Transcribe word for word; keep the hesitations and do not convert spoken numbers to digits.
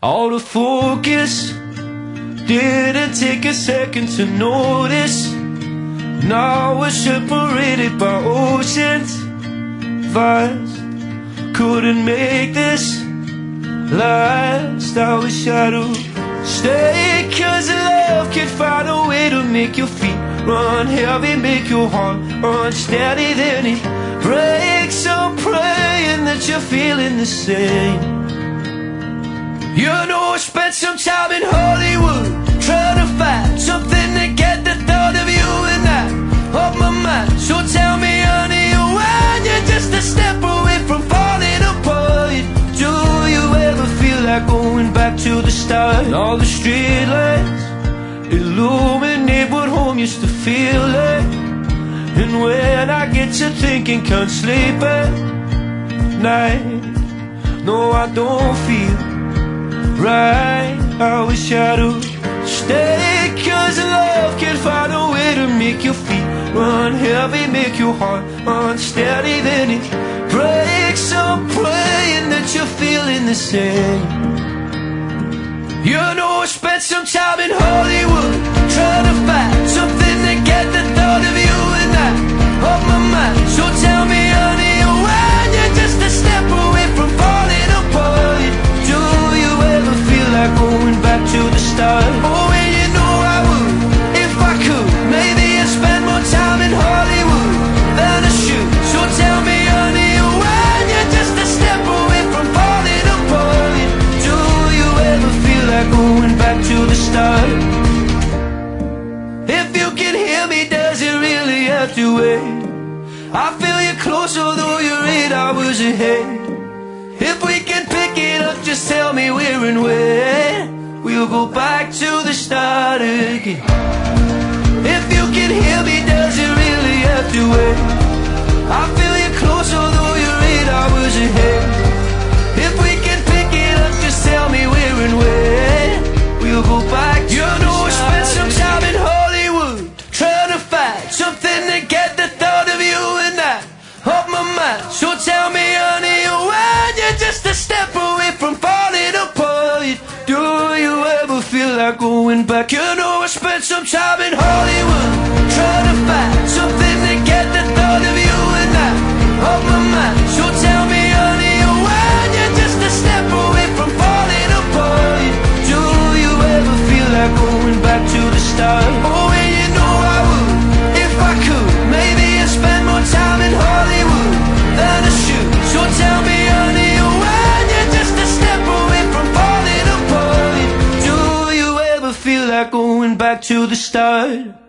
All the focus didn't take a second to notice. Now we're separated by oceans vast. Couldn't make this last. I wish I'd stay, cause love can find a way to make your feet run heavy, make your heart unsteady. Then it breaks. I'm praying that you're feeling the same. You know I spent some time in Hollywood trying to find something to get the thought of you and I off my mind. So tell me, honey, when you're just a step away from falling apart, do you ever feel like going back to the start? All the street lights illuminate what home used to feel like. And when I get to thinking, can't sleep at night. No, I don't feel right. I wish I'd stay, cause love can find a way to make your feet run heavy, make your heart unsteady. Then it breaks. I'm praying that you're feeling the same. You know I spent some time in Hollywood trying to find something to get the thought of you and I off my mind. So tell me, honey, when you're just a step away from falling apart, do you ever feel like going back to the start? Oh, and you know I would, if I could. Maybe I'd spend more time in Hollywood than I should. So tell me, honey, when you're just a step away from falling apart, do you ever feel like going back to the start? If you can hear me, does it really have to wait? I feel you close, although you're eight hours ahead. If we can pick it up, just tell me where and when. We'll go back to the start again. If you can hear me, does it really have to wait? I feel you close, although you're eight hours ahead. If we can pick it up, just tell me where and when. We'll go back to the start again. You know I spent some time in Hollywood trying to find something to get the thought of you and I off my mind. So tell me, honey, when you're just a step away from falling apart, do you ever feel like going back? You know I spent some time in Hollywood trying to find something to get the thought of you and I off my mind. So tell me, honey, when you're just a step away from falling apart, do you ever feel like going back to the start? Oh, and you know I would, if I could. Maybe I'd spend more time in Hollywood than I should. So tell me, honey, when you're just a step away from falling apart, do you ever feel like going back to the start?